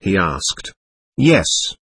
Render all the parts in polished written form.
he asked. Yes.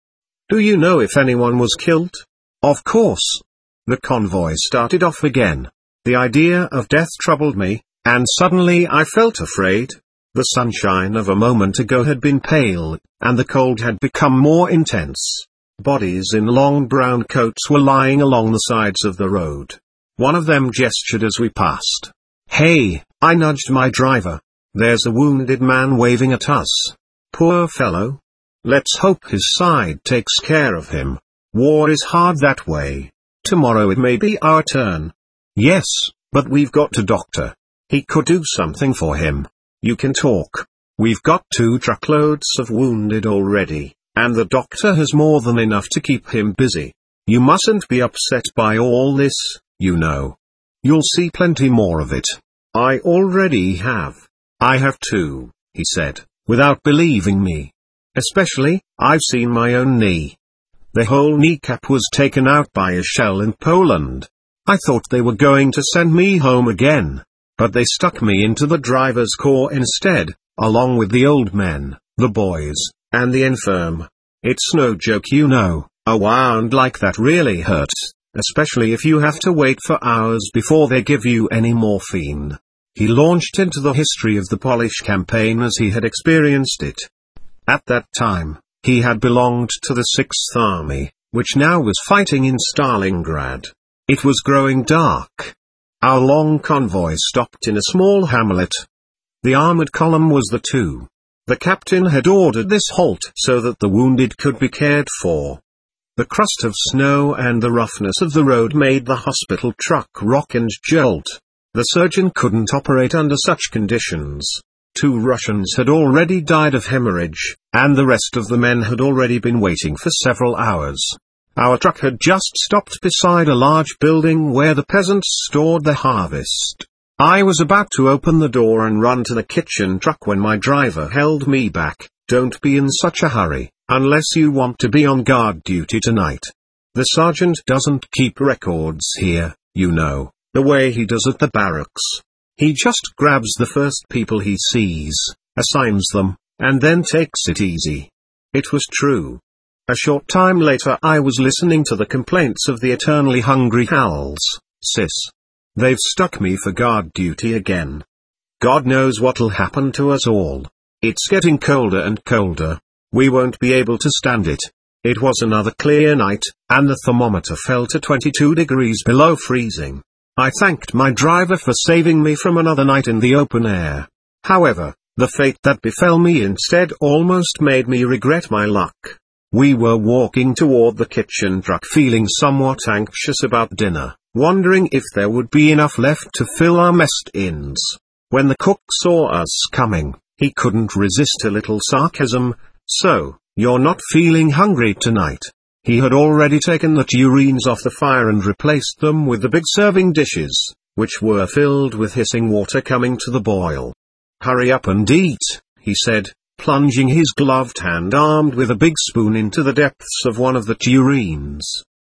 Do you know if anyone was killed? Of course. The convoy started off again. The idea of death troubled me, and suddenly I felt afraid. The sunshine of a moment ago had been pale, and the cold had become more intense. Bodies in long brown coats were lying along the sides of the road. One of them gestured as we passed. Hey, I nudged my driver. There's a wounded man waving at us. Poor fellow. Let's hope his side takes care of him. War is hard that way. Tomorrow it may be our turn. Yes, but we've got a doctor. He could do something for him. You can talk. We've got 2 truckloads of wounded already, and the doctor has more than enough to keep him busy. You mustn't be upset by all this, you know. You'll see plenty more of it. I already have. I have too, he said, without believing me. Especially, I've seen my own knee. The whole kneecap was taken out by a shell in Poland. I thought they were going to send me home again, but they stuck me into the driver's corps instead, along with the old men, the boys, and the infirm. It's no joke, you know. A wound like that really hurts, especially if you have to wait for hours before they give you any morphine. He launched into the history of the Polish campaign as he had experienced it. At that time, he had belonged to the 6th Army, which now was fighting in Stalingrad. It was growing dark. Our long convoy stopped in a small hamlet. The armored column was the 2. The captain had ordered this halt so that the wounded could be cared for. The crust of snow and the roughness of the road made the hospital truck rock and jolt. The surgeon couldn't operate under such conditions. 2 Russians had already died of hemorrhage, and the rest of the men had already been waiting for several hours. Our truck had just stopped beside a large building where the peasants stored their harvest. I was about to open the door and run to the kitchen truck when my driver held me back. Don't be in such a hurry, unless you want to be on guard duty tonight. The sergeant doesn't keep records here, you know, the way he does at the barracks. He just grabs the first people he sees, assigns them, and then takes it easy. It was true. A short time later I was listening to the complaints of the eternally hungry Hals, sis. They've stuck me for guard duty again. God knows what'll happen to us all. It's getting colder and colder. We won't be able to stand it. It was another clear night, and the thermometer fell to 22 degrees below freezing. I thanked my driver for saving me from another night in the open air. However, the fate that befell me instead almost made me regret my luck. We were walking toward the kitchen truck feeling somewhat anxious about dinner, wondering if there would be enough left to fill our mess tins. When the cook saw us coming, he couldn't resist a little sarcasm. So, you're not feeling hungry tonight? He had already taken the tureens off the fire and replaced them with the big serving dishes, which were filled with hissing water coming to the boil. Hurry up and eat, he said, plunging his gloved hand armed with a big spoon into the depths of one of the tureens.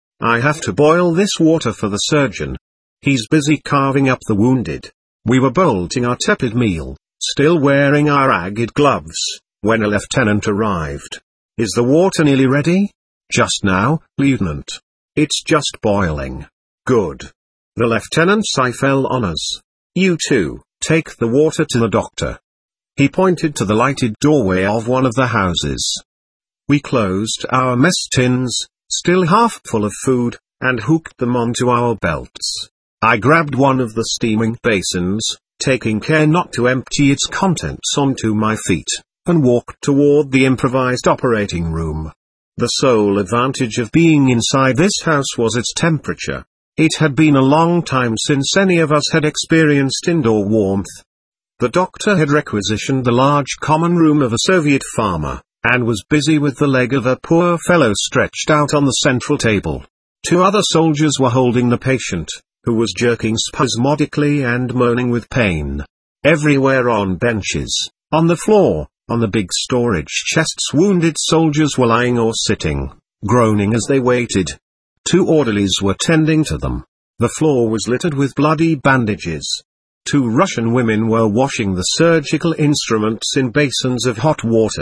I have to boil this water for the surgeon. He's busy carving up the wounded. We were bolting our tepid meal, still wearing our ragged gloves, when a lieutenant arrived. Is the water nearly ready? Just now, Lieutenant. It's just boiling. Good. The lieutenant's eye fell on us. You two, take the water to the doctor. He pointed to the lighted doorway of one of the houses. We closed our mess tins, still half full of food, and hooked them onto our belts. I grabbed one of the steaming basins, taking care not to empty its contents onto my feet, and walked toward the improvised operating room. The sole advantage of being inside this house was its temperature. It had been a long time since any of us had experienced indoor warmth. The doctor had requisitioned the large common room of a Soviet farmer, and was busy with the leg of a poor fellow stretched out on the central table. 2 other soldiers were holding the patient, who was jerking spasmodically and moaning with pain. Everywhere on benches, on the floor, on the big storage chests wounded soldiers were lying or sitting, groaning as they waited. 2 orderlies were tending to them. The floor was littered with bloody bandages. 2 Russian women were washing the surgical instruments in basins of hot water.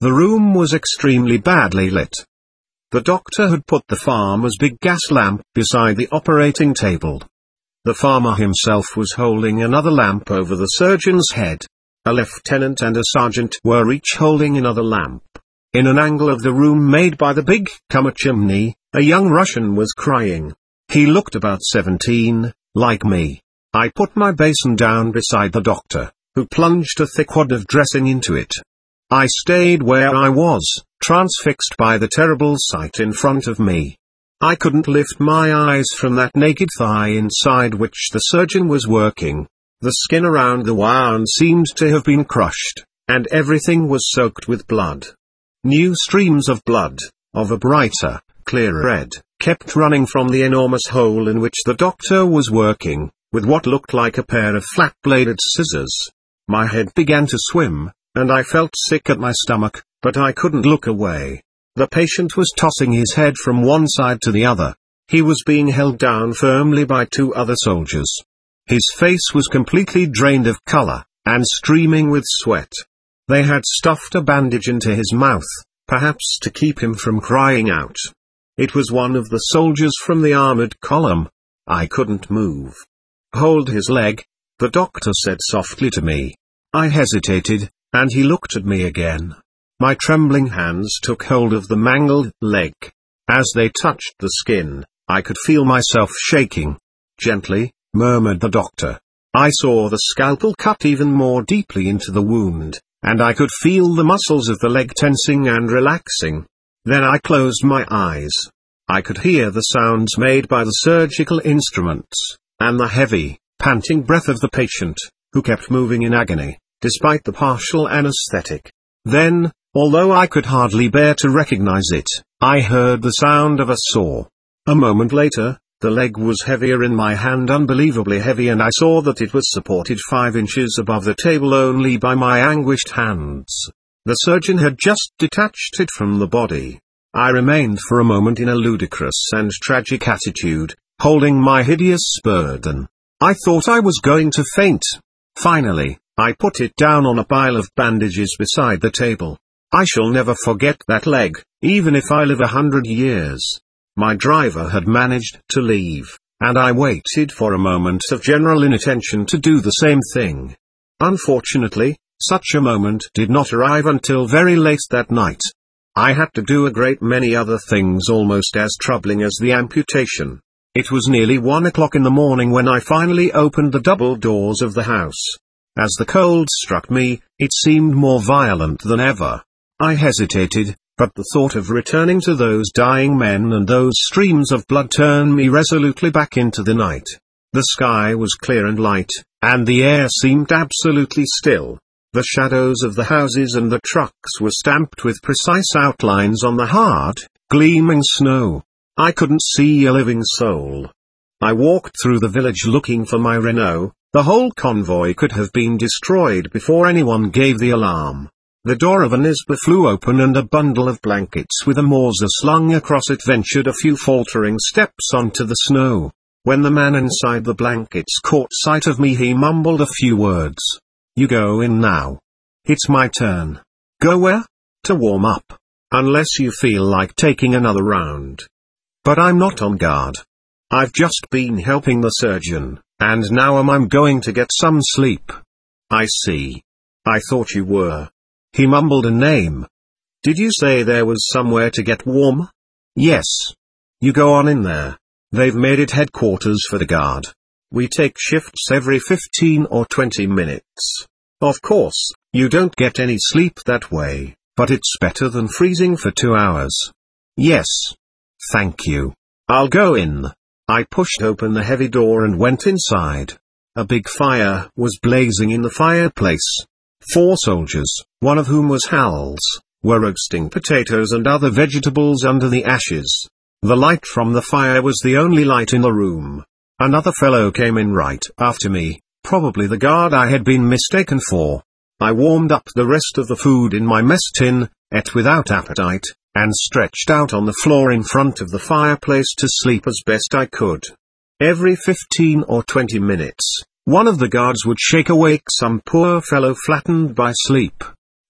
The room was extremely badly lit. The doctor had put the farmer's big gas lamp beside the operating table. The farmer himself was holding another lamp over the surgeon's head. A lieutenant and a sergeant were each holding another lamp. In an angle of the room made by the big chimney, a young Russian was crying. He looked about 17, like me. I put my basin down beside the doctor, who plunged a thick wad of dressing into it. I stayed where I was, transfixed by the terrible sight in front of me. I couldn't lift my eyes from that naked thigh inside which the surgeon was working. The skin around the wound seemed to have been crushed, and everything was soaked with blood. New streams of blood, of a brighter, clearer red, kept running from the enormous hole in which the doctor was working, with what looked like a pair of flat-bladed scissors. My head began to swim, and I felt sick at my stomach, but I couldn't look away. The patient was tossing his head from one side to the other. He was being held down firmly by two other soldiers. His face was completely drained of color, and streaming with sweat. They had stuffed a bandage into his mouth, perhaps to keep him from crying out. It was one of the soldiers from the armored column. I couldn't move. "Hold his leg," the doctor said softly to me. I hesitated, and he looked at me again. My trembling hands took hold of the mangled leg. As they touched the skin, I could feel myself shaking. "Gently," murmured the doctor. I saw the scalpel cut even more deeply into the wound, and I could feel the muscles of the leg tensing and relaxing. Then I closed my eyes. I could hear the sounds made by the surgical instruments, and the heavy, panting breath of the patient, who kept moving in agony, despite the partial anesthetic. Then, although I could hardly bear to recognize it, I heard the sound of a saw. A moment later, the leg was heavier in my hand, unbelievably heavy, and I saw that it was supported 5 inches above the table only by my anguished hands. The surgeon had just detached it from the body. I remained for a moment in a ludicrous and tragic attitude, holding my hideous burden. I thought I was going to faint. Finally, I put it down on a pile of bandages beside the table. I shall never forget that leg, even if I live 100 years. My driver had managed to leave, and I waited for a moment of general inattention to do the same thing. Unfortunately, such a moment did not arrive until very late that night. I had to do a great many other things almost as troubling as the amputation. It was nearly 1 o'clock in the morning when I finally opened the double doors of the house. As the cold struck me, it seemed more violent than ever. I hesitated, but the thought of returning to those dying men and those streams of blood turned me resolutely back into the night. The sky was clear and light, and the air seemed absolutely still. The shadows of the houses and the trucks were stamped with precise outlines on the hard, gleaming snow. I couldn't see a living soul. I walked through the village looking for my Renault. The whole convoy could have been destroyed before anyone gave the alarm. The door of an isba flew open and a bundle of blankets with a Mauser slung across it ventured a few faltering steps onto the snow. When the man inside the blankets caught sight of me, he mumbled a few words. "You go in now. It's my turn." "Go where?" "To warm up. Unless you feel like taking another round." "But I'm not on guard. I've just been helping the surgeon, and now I'm going to get some sleep." "I see. I thought you were." He mumbled a name. "Did you say there was somewhere to get warm?" "Yes. You go on in there. They've made it headquarters for the guard. We take shifts every 15 or 20 minutes. Of course, you don't get any sleep that way, but it's better than freezing for 2 hours." "Yes. Thank you. I'll go in." I pushed open the heavy door and went inside. A big fire was blazing in the fireplace. 4 soldiers, one of whom was Hals, were roasting potatoes and other vegetables under the ashes. The light from the fire was the only light in the room. Another fellow came in right after me, probably the guard I had been mistaken for. I warmed up the rest of the food in my mess tin, ate without appetite, and stretched out on the floor in front of the fireplace to sleep as best I could. Every 15 or 20 minutes, one of the guards would shake awake some poor fellow flattened by sleep.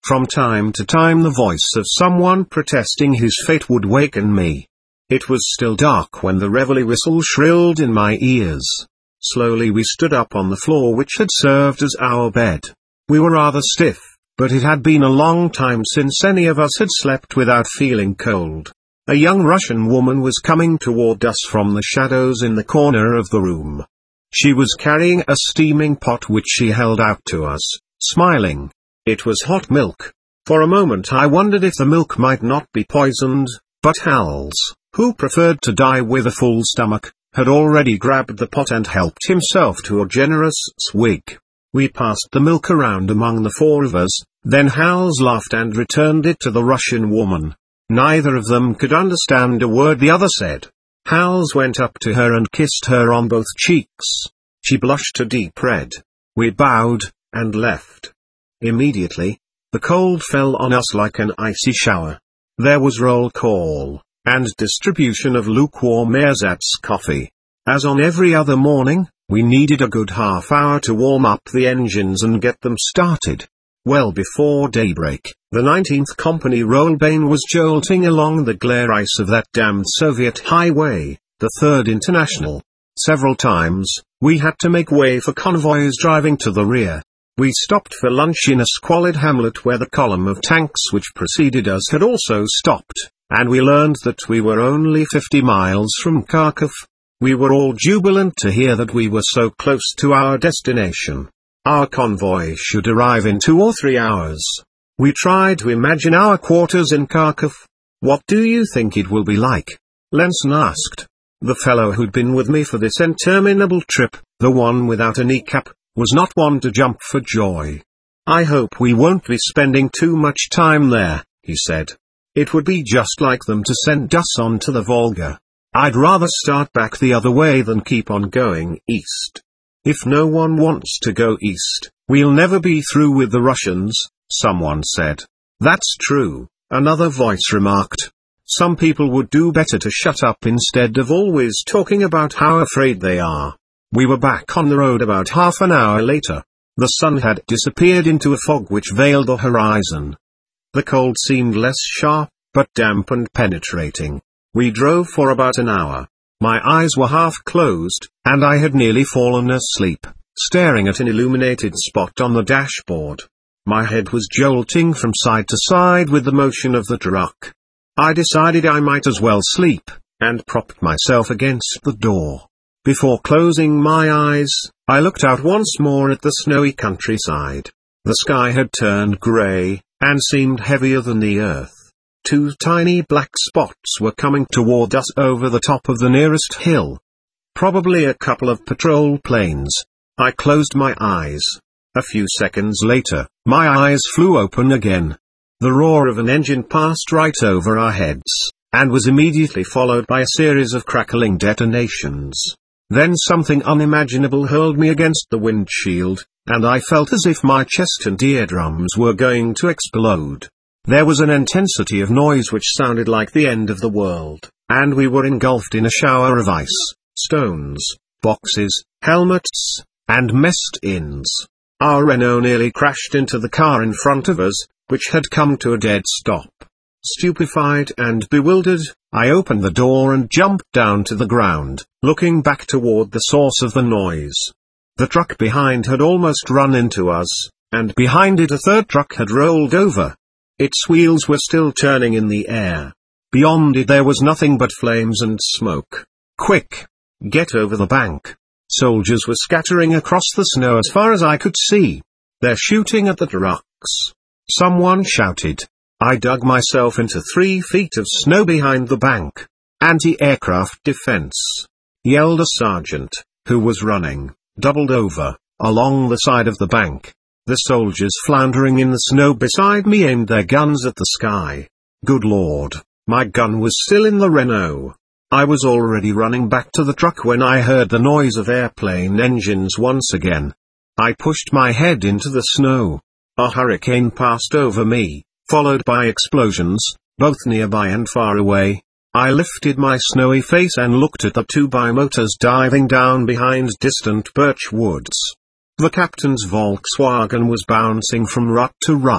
From time to time the voice of someone protesting his fate would waken me. It was still dark when the reveille whistle shrilled in my ears. Slowly we stood up on the floor which had served as our bed. We were rather stiff, but it had been a long time since any of us had slept without feeling cold. A young Russian woman was coming toward us from the shadows in the corner of the room. She was carrying a steaming pot which she held out to us, smiling. It was hot milk. For a moment I wondered if the milk might not be poisoned, but Hals, who preferred to die with a full stomach, had already grabbed the pot and helped himself to a generous swig. We passed the milk around among the four of us, then Hals laughed and returned it to the Russian woman. Neither of them could understand a word the other said. Hals went up to her and kissed her on both cheeks. She blushed a deep red. We bowed, and left. Immediately, the cold fell on us like an icy shower. There was roll call, and distribution of lukewarm ersatz coffee. As on every other morning, we needed a good half hour to warm up the engines and get them started. Well before daybreak, the 19th Company Rollbane was jolting along the glare ice of that damned Soviet highway, the 3rd International. Several times, we had to make way for convoys driving to the rear. We stopped for lunch in a squalid hamlet where the column of tanks which preceded us had also stopped, and we learned that we were only 50 miles from Kharkov. We were all jubilant to hear that we were so close to our destination. Our convoy should arrive in 2 or 3 hours. We tried to imagine our quarters in Kharkov. What do you think it will be like? Lenson asked. The fellow who'd been with me for this interminable trip, the one without a kneecap, was not one to jump for joy. I hope we won't be spending too much time there, he said. It would be just like them to send us on to the Volga. I'd rather start back the other way than keep on going east. If no one wants to go east, we'll never be through with the Russians, someone said. That's true, another voice remarked. Some people would do better to shut up instead of always talking about how afraid they are. We were back on the road about half an hour later. The sun had disappeared into a fog which veiled the horizon. The cold seemed less sharp, but damp and penetrating. We drove for about an hour. My eyes were half closed, and I had nearly fallen asleep, staring at an illuminated spot on the dashboard. My head was jolting from side to side with the motion of the truck. I decided I might as well sleep, and propped myself against the door. Before closing my eyes, I looked out once more at the snowy countryside. The sky had turned grey, and seemed heavier than the earth. 2 tiny black spots were coming toward us over the top of the nearest hill. Probably a couple of patrol planes. I closed my eyes. A few seconds later, my eyes flew open again. The roar of an engine passed right over our heads, and was immediately followed by a series of crackling detonations. Then something unimaginable hurled me against the windshield, and I felt as if my chest and eardrums were going to explode. There was an intensity of noise which sounded like the end of the world, and we were engulfed in a shower of ice, stones, boxes, helmets, and messed ins. Our Renault nearly crashed into the car in front of us, which had come to a dead stop. Stupefied and bewildered, I opened the door and jumped down to the ground, looking back toward the source of the noise. The truck behind had almost run into us, and behind it a third truck had rolled over. Its wheels were still turning in the air. Beyond it there was nothing but flames and smoke. Quick! Get over the bank. Soldiers were scattering across the snow as far as I could see. They're shooting at the trucks. Someone shouted. I dug myself into 3 feet of snow behind the bank. Anti-aircraft defense, yelled a sergeant, who was running, doubled over, along the side of the bank. The soldiers floundering in the snow beside me aimed their guns at the sky. Good Lord, my gun was still in the Renault. I was already running back to the truck when I heard the noise of airplane engines once again. I pushed my head into the snow. A hurricane passed over me, followed by explosions, both nearby and far away. I lifted my snowy face and looked at the 2 bimotors diving down behind distant birch woods. The captain's Volkswagen was bouncing from rut to rut,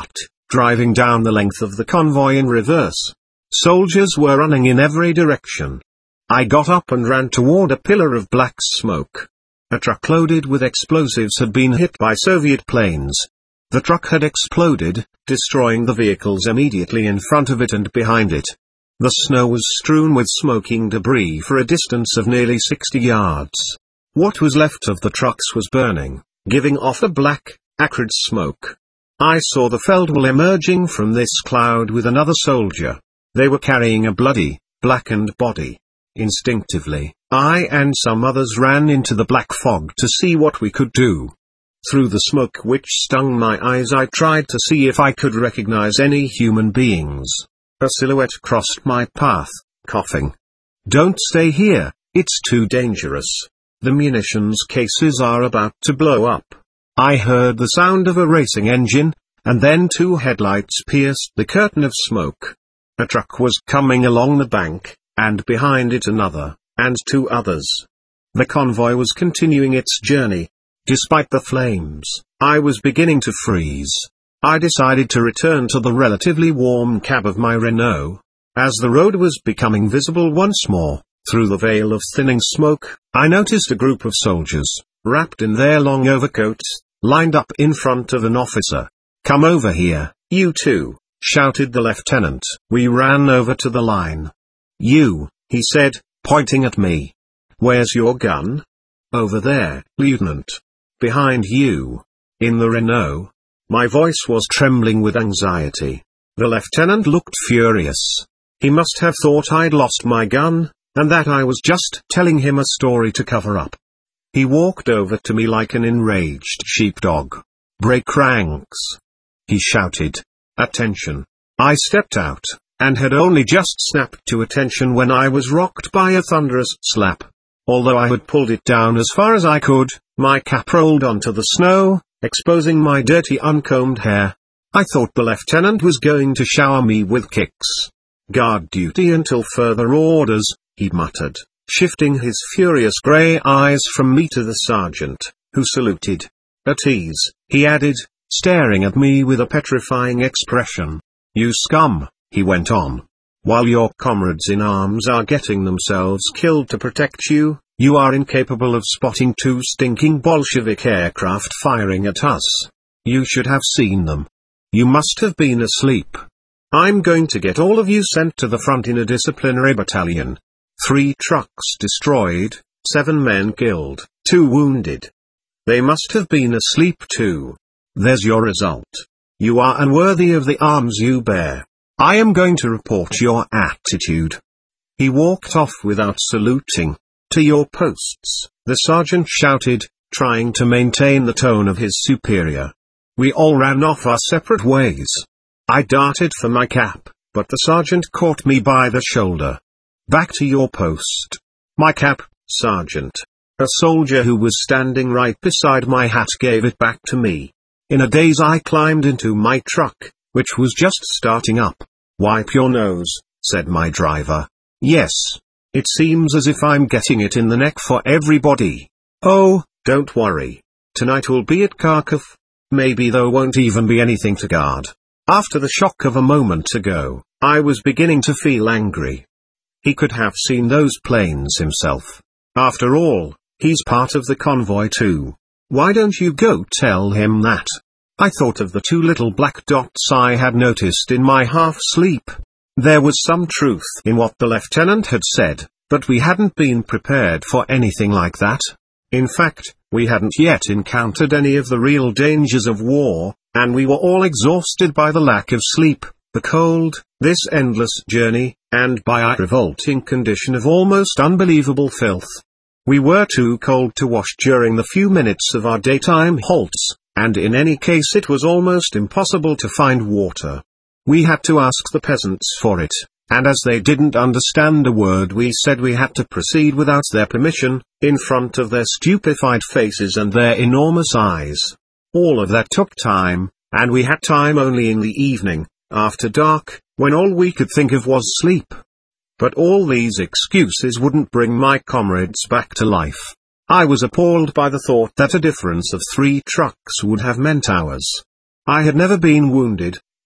driving down the length of the convoy in reverse. Soldiers were running in every direction. I got up and ran toward a pillar of black smoke. A truck loaded with explosives had been hit by Soviet planes. The truck had exploded, destroying the vehicles immediately in front of it and behind it. The snow was strewn with smoking debris for a distance of nearly 60 yards. What was left of the trucks was burning, giving off a black, acrid smoke. I saw the Feldwebel emerging from this cloud with another soldier. They were carrying a bloody, blackened body. Instinctively, I and some others ran into the black fog to see what we could do. Through the smoke which stung my eyes, I tried to see if I could recognize any human beings. A silhouette crossed my path, coughing. "Don't stay here, it's too dangerous. The munitions cases are about to blow up." I heard the sound of a racing engine, and then two headlights pierced the curtain of smoke. A truck was coming along the bank, and behind it another, and two others. The convoy was continuing its journey. Despite the flames, I was beginning to freeze. I decided to return to the relatively warm cab of my Renault. As the road was becoming visible once more, through the veil of thinning smoke, I noticed a group of soldiers, wrapped in their long overcoats, lined up in front of an officer. "Come over here, you two," shouted the lieutenant. We ran over to the line. "You," he said, pointing at me. "Where's your gun?" "Over there, Lieutenant. Behind you." "In the Renault?" My voice was trembling with anxiety. The lieutenant looked furious. He must have thought I'd lost my gun, and that I was just telling him a story to cover up. He walked over to me like an enraged sheepdog. "Break ranks!" he shouted. "Attention!" I stepped out, and had only just snapped to attention when I was rocked by a thunderous slap. Although I had pulled it down as far as I could, my cap rolled onto the snow, exposing my dirty uncombed hair. I thought the lieutenant was going to shower me with kicks. "Guard duty until further orders," he muttered, shifting his furious grey eyes from me to the sergeant, who saluted. "At ease," he added, staring at me with a petrifying expression. "You scum," he went on. "While your comrades in arms are getting themselves killed to protect you, you are incapable of spotting two stinking Bolshevik aircraft firing at us. You should have seen them. You must have been asleep. I'm going to get all of you sent to the front in a disciplinary battalion. 3 trucks destroyed, 7 men killed, 2 wounded. They must have been asleep too. There's your result. You are unworthy of the arms you bear. I am going to report your attitude." He walked off without saluting. "To your posts," the sergeant shouted, trying to maintain the tone of his superior. We all ran off our separate ways. I darted for my cap, but the sergeant caught me by the shoulder. "Back to your post." "My cap, Sergeant." A soldier who was standing right beside my hat gave it back to me. In a daze I climbed into my truck, which was just starting up. "Wipe your nose," said my driver. "Yes. It seems as if I'm getting it in the neck for everybody." "Oh, don't worry. Tonight we'll be at Kharkov. Maybe there won't even be anything to guard." After the shock of a moment ago, I was beginning to feel angry. He could have seen those planes himself. After all, he's part of the convoy too. Why don't you go tell him that? I thought of the 2 little black dots I had noticed in my half-sleep. There was some truth in what the lieutenant had said, but we hadn't been prepared for anything like that. In fact, we hadn't yet encountered any of the real dangers of war, and we were all exhausted by the lack of sleep, the cold, this endless journey, and by our revolting condition of almost unbelievable filth. We were too cold to wash during the few minutes of our daytime halts, and in any case it was almost impossible to find water. We had to ask the peasants for it, and as they didn't understand a word we said, we had to proceed without their permission, in front of their stupefied faces and their enormous eyes. All of that took time, and we had time only in the evening, after dark, when all we could think of was sleep. But all these excuses wouldn't bring my comrades back to life. I was appalled by the thought that a difference of 3 trucks would have meant ours. I had never been wounded.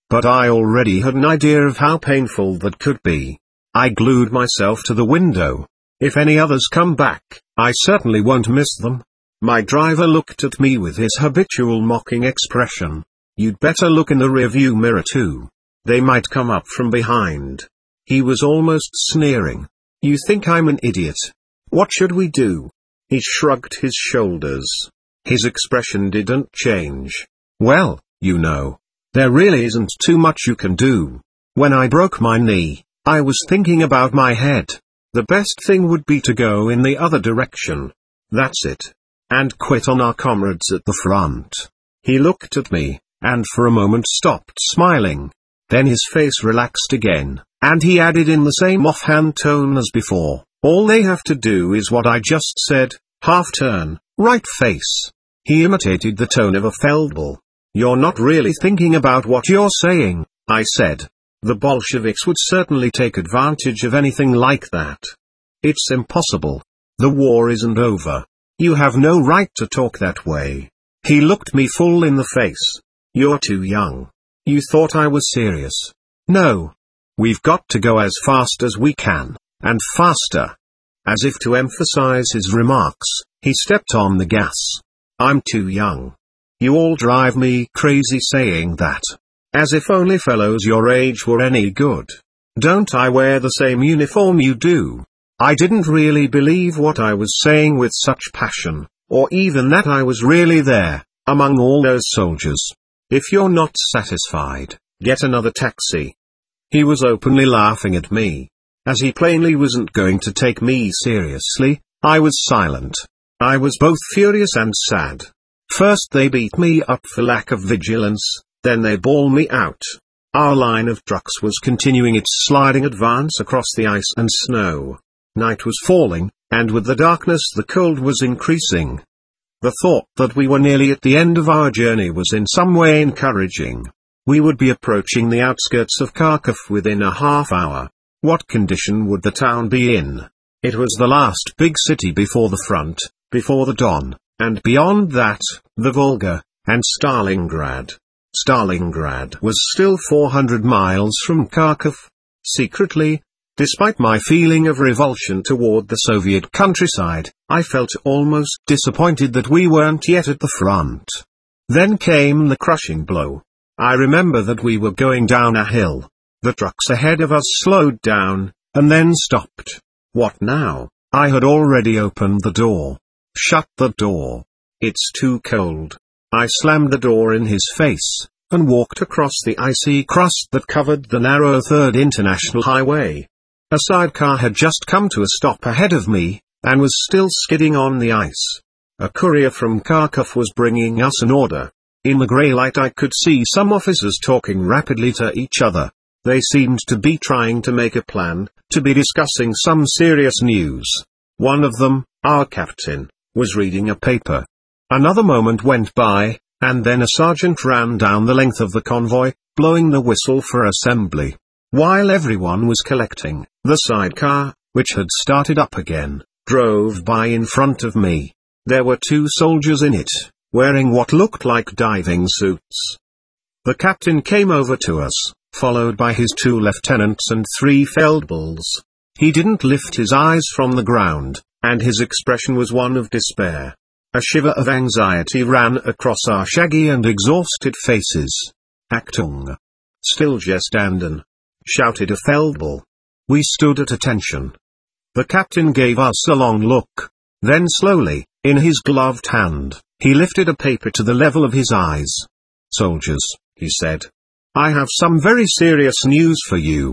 but I already had an idea of how painful that could be. I glued myself to the window. If any others come back, I certainly won't miss them. My driver looked at me with his habitual mocking expression. You'd better look in the rearview mirror too. They might come up from behind. He was almost sneering. You think I'm an idiot? What should we do? He shrugged his shoulders. His expression didn't change. Well, you know, there really isn't too much you can do. When I broke my knee, I was thinking about my head. The best thing would be to go in the other direction. That's it. And quit on our comrades at the front. He looked at me, and for a moment stopped smiling. Then his face relaxed again, and he added in the same offhand tone as before, all they have to do is what I just said, half turn, right face. He imitated the tone of a Feldbull. You're not really thinking about what you're saying, I said. The Bolsheviks would certainly take advantage of anything like that. It's impossible. The war isn't over. You have no right to talk that way. He looked me full in the face. You're too young. You thought I was serious. No. We've got to go as fast as we can, and faster. As if to emphasize his remarks, he stepped on the gas. I'm too young. You all drive me crazy saying that. As if only fellows your age were any good. Don't I wear the same uniform you do? I didn't really believe what I was saying with such passion, or even that I was really there, among all those soldiers. If you're not satisfied, get another taxi. He was openly laughing at me. As he plainly wasn't going to take me seriously, I was silent. I was both furious and sad. First they beat me up for lack of vigilance, then they bawl me out. Our line of trucks was continuing its sliding advance across the ice and snow. Night was falling, and with the darkness the cold was increasing. The thought that we were nearly at the end of our journey was in some way encouraging. We would be approaching the outskirts of Kharkov within a half hour. What condition would the town be in? It was the last big city before the front, before the Don, and beyond that, the Volga, and Stalingrad. Stalingrad was still 400 miles from Kharkov. Secretly, despite my feeling of revulsion toward the Soviet countryside, I felt almost disappointed that we weren't yet at the front. Then came the crushing blow. I remember that we were going down a hill. The trucks ahead of us slowed down, and then stopped. What now? I had already opened the door. Shut the door. It's too cold. I slammed the door in his face, and walked across the icy crust that covered the narrow 3rd International Highway. A sidecar had just come to a stop ahead of me, and was still skidding on the ice. A courier from Kharkov was bringing us an order. In the grey light I could see some officers talking rapidly to each other. They seemed to be trying to make a plan, to be discussing some serious news. One of them, our captain, was reading a paper. Another moment went by, and then a sergeant ran down the length of the convoy, blowing the whistle for assembly. While everyone was collecting, the sidecar, which had started up again, drove by in front of me. There were 2 soldiers in it, wearing what looked like diving suits. The captain came over to us, followed by his 2 lieutenants and 3 Feldbulls. He didn't lift his eyes from the ground, and his expression was one of despair. A shiver of anxiety ran across our shaggy and exhausted faces. Achtung! Stillgestanden! Shouted a Feldbull. We stood at attention. The captain gave us a long look. Then slowly, in his gloved hand, he lifted a paper to the level of his eyes. Soldiers, he said. I have some very serious news for you,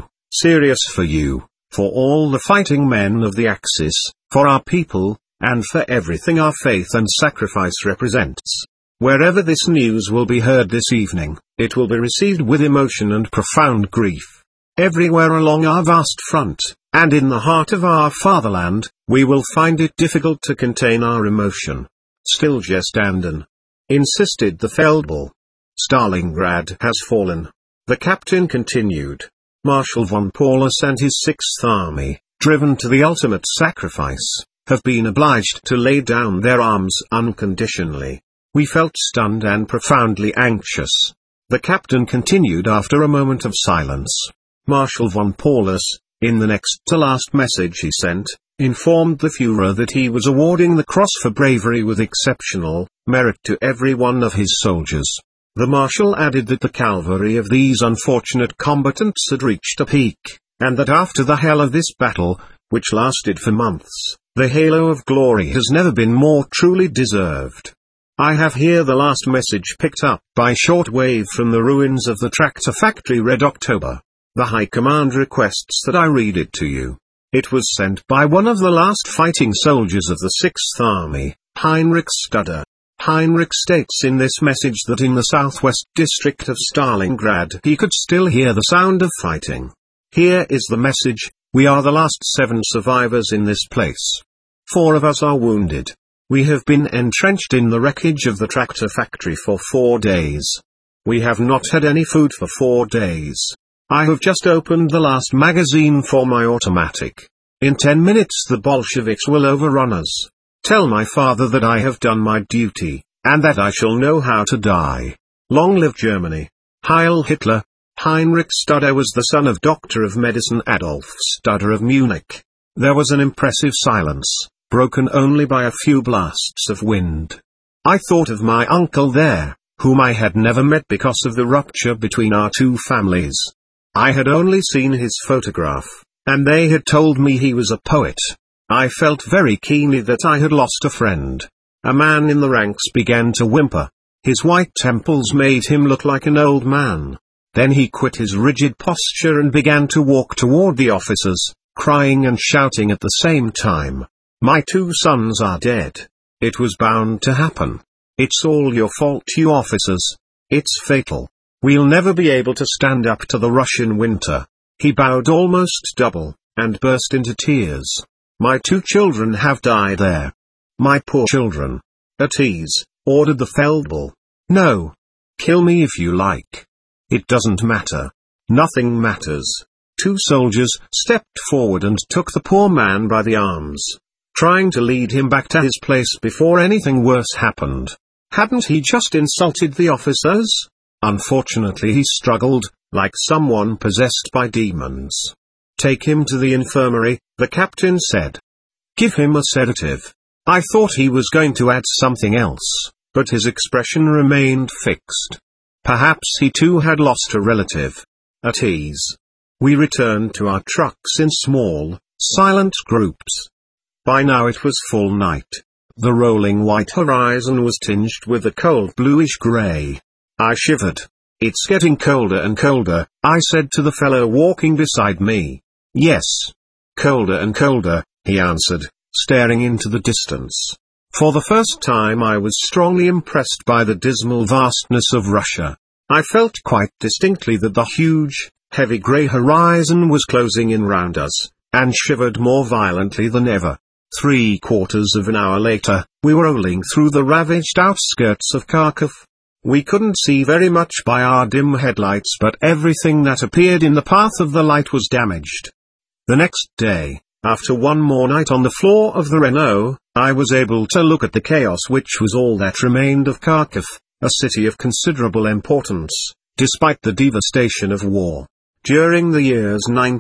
for all the fighting men of the Axis, for our people, and for everything our faith and sacrifice represents. Wherever this news will be heard this evening, it will be received with emotion and profound grief. Everywhere along our vast front, and in the heart of our fatherland, we will find it difficult to contain our emotion. Stillgestanden, insisted the Feldbull. Stalingrad has fallen. The captain continued. Marshal von Paulus and his 6th Army, driven to the ultimate sacrifice, have been obliged to lay down their arms unconditionally. We felt stunned and profoundly anxious. The captain continued after a moment of silence. Marshal von Paulus, in the next to last message he sent, informed the Führer that he was awarding the Cross for bravery with exceptional merit to every one of his soldiers. The Marshal added that the cavalry of these unfortunate combatants had reached a peak, and that after the hell of this battle, which lasted for months, the halo of glory has never been more truly deserved. I have here the last message picked up by shortwave from the ruins of the tractor factory Red October. The High Command requests that I read it to you. It was sent by one of the last fighting soldiers of the 6th Army, Heinrich Studer. Heinrich states in this message that in the southwest district of Stalingrad he could still hear the sound of fighting. Here is the message: we are the last 7 survivors in this place. 4 of us are wounded. We have been entrenched in the wreckage of the tractor factory for 4 days. We have not had any food for 4 days. I have just opened the last magazine for my automatic. In 10 minutes the Bolsheviks will overrun us. Tell my father that I have done my duty, and that I shall know how to die. Long live Germany. Heil Hitler. Heinrich Studer was the son of Doctor of Medicine Adolf Studer of Munich. There was an impressive silence, broken only by a few blasts of wind. I thought of my uncle there, whom I had never met because of the rupture between our 2 families. I had only seen his photograph, and they had told me he was a poet. I felt very keenly that I had lost a friend. A man in the ranks began to whimper. His white temples made him look like an old man. Then he quit his rigid posture and began to walk toward the officers, crying and shouting at the same time. My 2 sons are dead. It was bound to happen. It's all your fault, you officers. It's fatal. We'll never be able to stand up to the Russian winter. He bowed almost double, and burst into tears. My 2 children have died there. My poor children. At ease, ordered the Feldwebel. No. Kill me if you like. It doesn't matter. Nothing matters. 2 soldiers stepped forward and took the poor man by the arms, trying to lead him back to his place before anything worse happened. Hadn't he just insulted the officers? Unfortunately he struggled, like someone possessed by demons. Take him to the infirmary, the captain said. Give him a sedative. I thought he was going to add something else, but his expression remained fixed. Perhaps he too had lost a relative. At ease, we returned to our trucks in small, silent groups. By now it was full night. The rolling white horizon was tinged with a cold bluish-gray. I shivered. It's getting colder and colder, I said to the fellow walking beside me. Yes. Colder and colder, he answered, staring into the distance. For the first time I was strongly impressed by the dismal vastness of Russia. I felt quite distinctly that the huge, heavy grey horizon was closing in round us, and shivered more violently than ever. 3/4 of an hour later, we were rolling through the ravaged outskirts of Kharkov. We couldn't see very much by our dim headlights, but everything that appeared in the path of the light was damaged. The next day, after one more night on the floor of the Renault, I was able to look at the chaos which was all that remained of Kharkov, a city of considerable importance, despite the devastation of war. During the years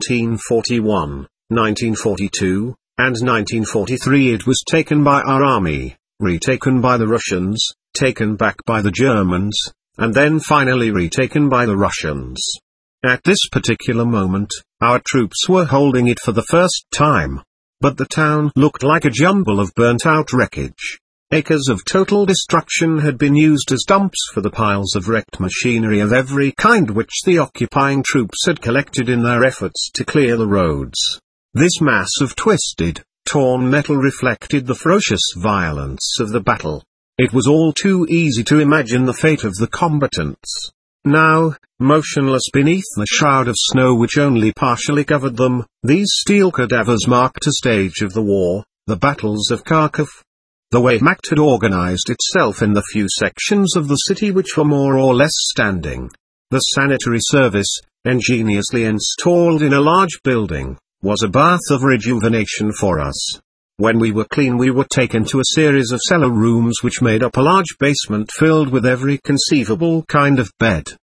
1941, 1942, and 1943 it was taken by our army, retaken by the Russians, taken back by the Germans, and then finally retaken by the Russians. At this particular moment, our troops were holding it for the first time. But the town looked like a jumble of burnt-out wreckage. Acres of total destruction had been used as dumps for the piles of wrecked machinery of every kind which the occupying troops had collected in their efforts to clear the roads. This mass of twisted, torn metal reflected the ferocious violence of the battle. It was all too easy to imagine the fate of the combatants. Now, motionless beneath the shroud of snow which only partially covered them, these steel cadavers marked a stage of the war, the battles of Kharkov. The Wehrmacht had organized itself in the few sections of the city which were more or less standing. The sanitary service, ingeniously installed in a large building, was a bath of rejuvenation for us. When we were clean we were taken to a series of cellar rooms which made up a large basement filled with every conceivable kind of bed.